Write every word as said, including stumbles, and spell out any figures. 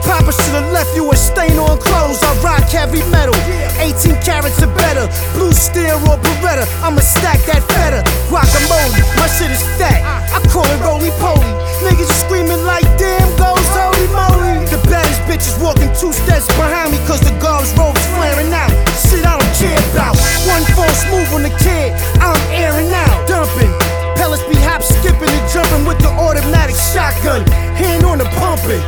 Papa should've left you a stain on clothes. I rock heavy metal, eighteen carats or better. Blue steel or Beretta, I'ma stack that feta. Guacamole, my shit is fat, I call it roly-poly. Niggas screaming like damn goes holy moly. The baddest bitches walking two steps behind me, cause the guards robes flaring out. Shit I don't care about. One false move on the kid, I'm airing out. Dumping, pellets be hop skipping and jumping with the automatic shotgun. Hand on the pumping.